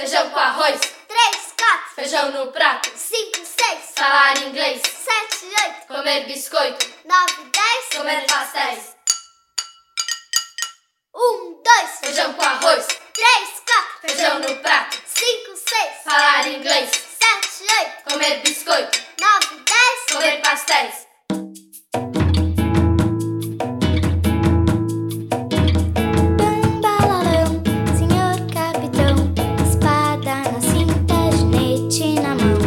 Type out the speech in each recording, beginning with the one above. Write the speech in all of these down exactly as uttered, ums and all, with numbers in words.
Feijão com arroz. Três, quatro. Feijão no prato. Cinco, seis. Falar inglês. Sete, oito. Comer biscoito. Nove, dez. Comer pastéis. Um, dois. Feijão com arroz. Três, quatro. Feijão no prato. Cinco, seis. Falar inglês. Sete, oito. Comer biscoito. Nove, dez. Comer pastéis. Bambalalão, senhor capitão, espada na cinta, ginete na mão.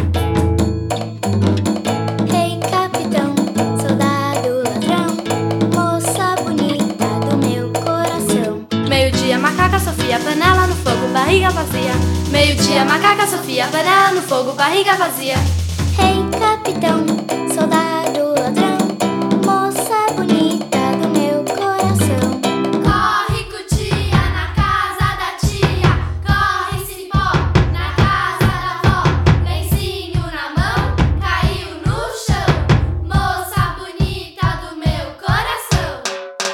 Rei capitão, soldado ladrão, moça bonita do meu coração. Meio-dia, macaca Sofia, panela no fogo, barriga vazia. Meio-dia, macaca Sofia, panela no fogo, barriga vazia. Rei capitão, soldado ladrão, moça bonita do meu coração. Corre, cutia, na casa da tia. Corre, cipó, na casa da avó. Lencinho na mão, caiu no chão. Moça bonita do meu coração.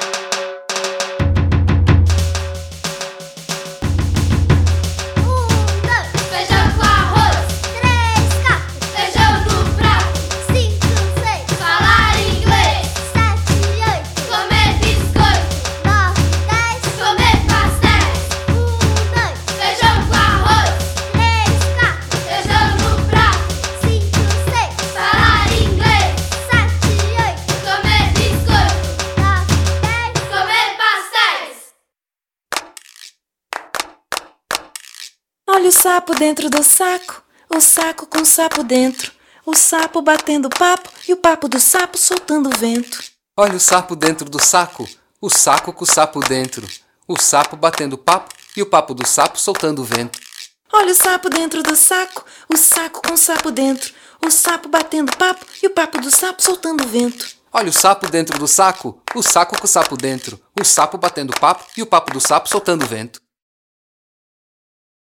Um, dois. Feijão com arroz. Três, quatro. Feijão no prato. Cinco, seis. Falar inglês. Sete, oito. Comer biscoito. Nove, dez. Comer pastéis. Um, dois. Feijão com arroz. Três, quatro. Feijão no prato. Cinco, seis. Falar inglês. Sete, oito. Comer biscoito. Nove, dez. Comer pastéis. Olha o sapo dentro do saco, o saco com o sapo dentro, o sapo batendo papo e o papo do sapo soltando vento. Olha o sapo dentro do saco, o saco com o sapo dentro, o sapo batendo papo e o papo do sapo soltando vento. Olha o sapo dentro do saco, o saco com o sapo dentro, o sapo batendo papo e o papo do sapo soltando vento. Olha o sapo dentro do saco, o saco com o sapo dentro, o sapo batendo papo e o papo do sapo soltando vento.